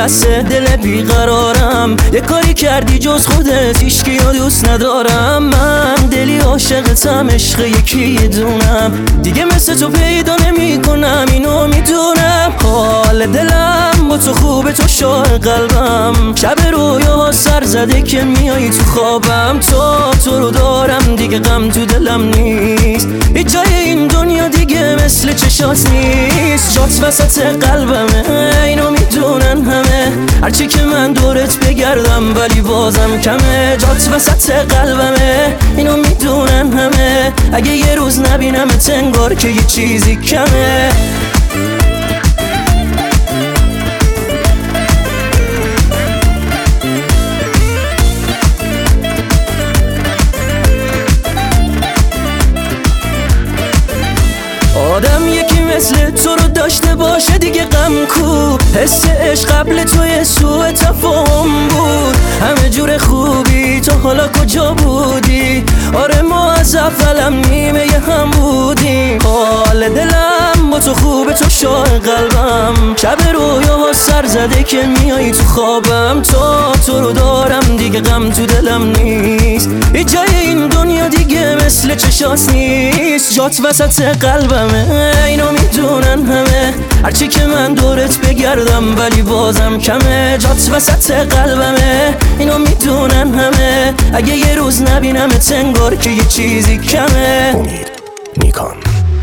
دست دل بیقرارم، یه کاری کردی جز خودت هیچکی رو دوست ندارم. من دلی عاشقتم، عشق یکی دونم، دیگه مثل تو پیدا نمی کنم، اینو میدونم. حال دلم با تو خوبه، تو شاه قلبم، شب رویا سر زده که میایی تو خوابم. تو رو دارم دیگه غم تو دلم نیست، هیچ جای این دنیا دیگه مثل چشات نیست. جات وسط قلبمه، اینو میدونن همه، هرچی که من دورت بگردم ولی بازم کمه. جات وسط قلبمه، اینو میدونن همه، اگه یه روز نبینمت انگار که یه چیزی کمه. آدم یکی مثل تو رو داشته باشه دیگه غم کو، حس عشق قبل توی سوء تفاهم بود. همه جور خوبی تو حالا کجا بودی؟ آره ما از اولم نیمه هم بودیم. حال دلم با تو خوبه، تو شاه قلبم، شب رویا سر زده که میایی تو خوابم. تو رو دارم دیگه غم تو دلم نیست، هیچ جای این دنیا دیگه مثل چشات نیست. جات وسط قلبمه، اینو میدونن همه، هرچی که من دورت بگردم ولی بازم کمه. جات وسط قلبمه، اینو میدونن همه، اگه یه روز نبینمت انگار که یه چیزی کمه. امید نیکان.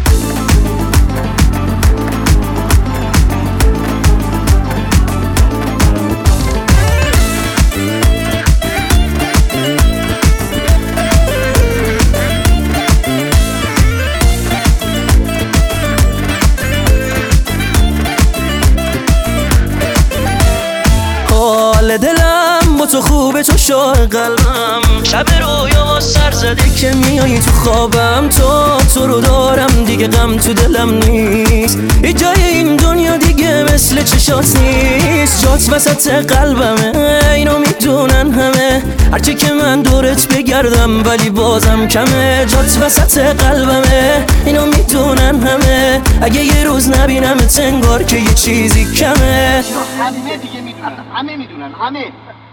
حال دلم با تو خوبه، تو شاه قلبم، شب رویا سر زده که میایی تو خوابم. تو رو دارم دیگه غم تو دلم نیست، هیچ جای این دنیا دیگه مثل چشات نیست. جات وسط قلبمه، اینو میدونن همه، هرچی که من دورت بگردم ولی بازم کمه. جات وسط قلبمه، اینو میدونن همه، اگه یه روز نبینمت انگار که یه چیزی کمه. همه دیگه میدونن، همه میدونن، همه